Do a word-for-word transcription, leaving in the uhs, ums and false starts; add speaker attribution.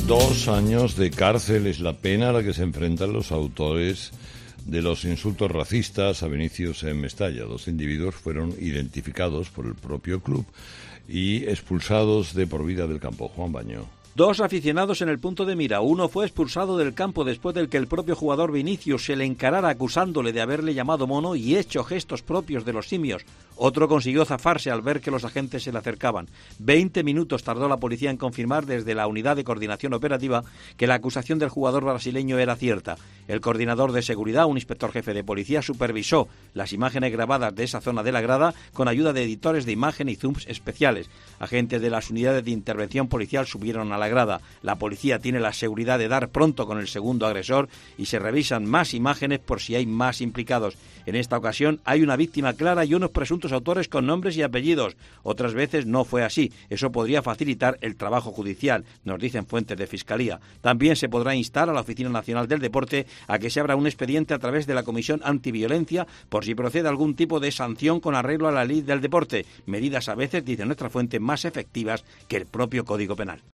Speaker 1: Dos años de cárcel es la pena a la que se enfrentan los autores de los insultos racistas a Vinicius en Mestalla. Dos individuos fueron identificados por el propio club y expulsados de por vida del campo. Juan Baño.
Speaker 2: Dos aficionados en el punto de mira. Uno fue expulsado del campo después del que el propio jugador Vinicius se le encarara acusándole de haberle llamado mono y hecho gestos propios de los simios. Otro consiguió zafarse al ver que los agentes se le acercaban. Veinte minutos tardó la policía en confirmar desde la Unidad de Coordinación Operativa que la acusación del jugador brasileño era cierta. El coordinador de seguridad, un inspector jefe de policía, supervisó las imágenes grabadas de esa zona de la grada con ayuda de editores de imagen y zooms especiales. Agentes de las unidades de intervención policial subieron a la grada. La policía tiene la seguridad de dar pronto con el segundo agresor y se revisan más imágenes por si hay más implicados. En esta ocasión hay una víctima clara y unos presuntos autores con nombres y apellidos. Otras veces no fue así. Eso podría facilitar el trabajo judicial, nos dicen fuentes de Fiscalía. También se podrá instar a la Oficina Nacional del Deporte a que se abra un expediente a través de la Comisión Antiviolencia por si procede algún tipo de sanción con arreglo a la ley del deporte. Medidas a veces, dice nuestra fuente, más efectivas que el propio Código Penal.